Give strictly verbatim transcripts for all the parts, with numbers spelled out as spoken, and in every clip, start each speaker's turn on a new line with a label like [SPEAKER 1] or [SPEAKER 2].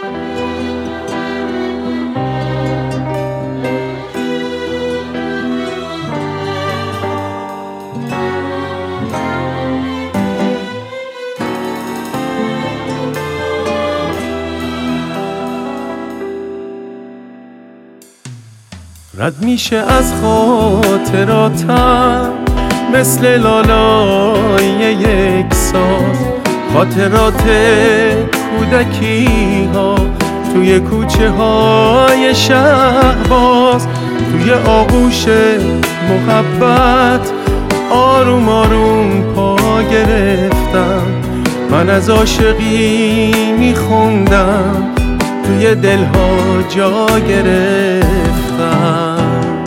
[SPEAKER 1] رد میشه از خاطراتم مثل لالای یک ساز، خاطرات کودکی ها توی کوچه های شهباز، توی آغوش محبت آروم آروم پا گرفتم. من از عاشقی میخوندم، توی دلها جا گرفتم.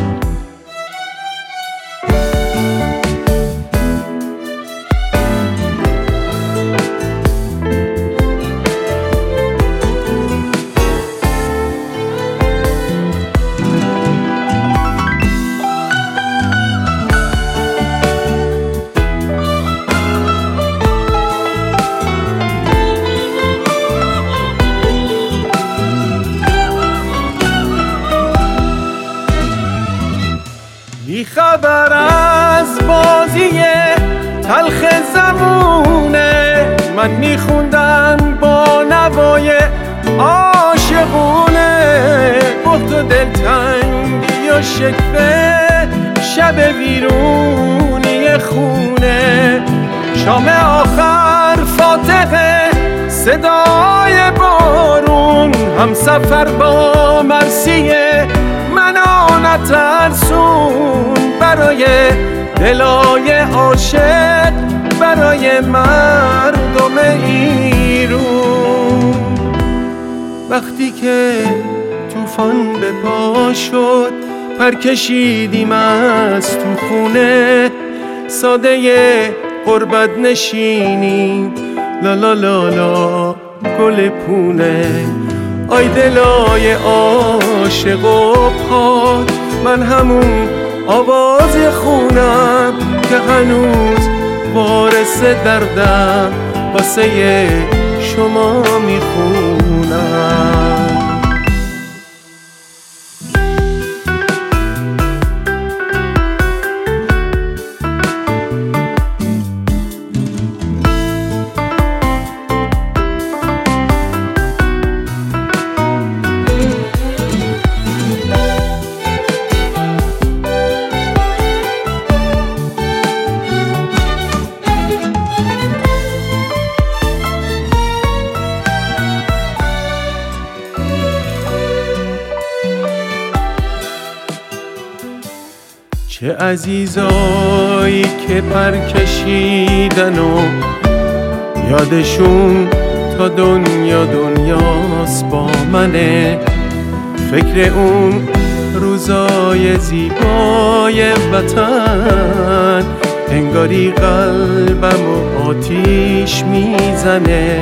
[SPEAKER 1] بی خبر از بازی تلخ زمونه، من میخوندم با نوای عاشقونه. بخت و دلتنگی و شکوه، شب ویرونی خونه. شام آخر فاتحه، صدای بارون، هم سفر با مرسیه منو نترسون. برای دلای عاشق، برای مردم ایرون. وقتی که طوفان به پا شد، پر کشیدیم از تو خونه. ساده غربت نشینیم، لا لا لا لا گل پونه. آی دلای عاشق و پاک، من همون آواز خونم که هنوز وارث دردم، واسه شما میخونم. چه عزیزایی که پر کشیدن و یادشون تا دنیا دنیاست با منه. فکر اون روزای زیبای وطن، انگاری قلبم و آتیش میزنه.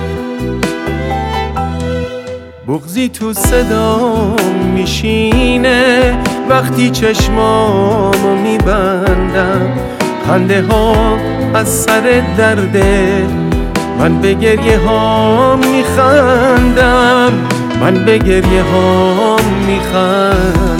[SPEAKER 1] بغضی تو صدام میشینه وقتی چشمامو میبندم. خنده ها از سر درده، من به گریه هام میخندم، من به گریه هام میخندم.